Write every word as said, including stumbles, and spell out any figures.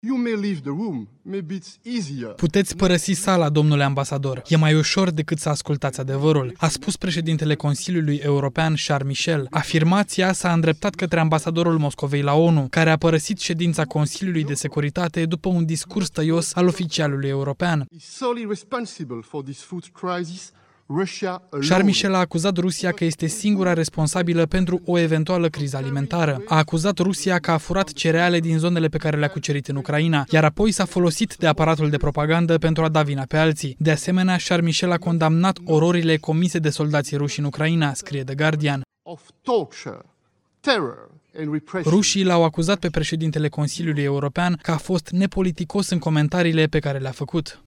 Puteți părăsi sala, domnule ambasador. E mai ușor decât să ascultați adevărul, a spus președintele Consiliului European Charles Michel. Afirmația s-a îndreptat către ambasadorul Moscovei la ONU, care a părăsit ședința Consiliului de Securitate după un discurs tăios al oficialului european. Charles Michel a acuzat Rusia că este singura responsabilă pentru o eventuală criză alimentară. A acuzat Rusia că a furat cereale din zonele pe care le-a cucerit în Ucraina, iar apoi s-a folosit de aparatul de propagandă pentru a da vina pe alții. De asemenea, Charles Michel a condamnat ororile comise de soldații ruși în Ucraina, scrie The Guardian. Rușii l-au acuzat pe președintele Consiliului European că a fost nepoliticos în comentariile pe care le-a făcut.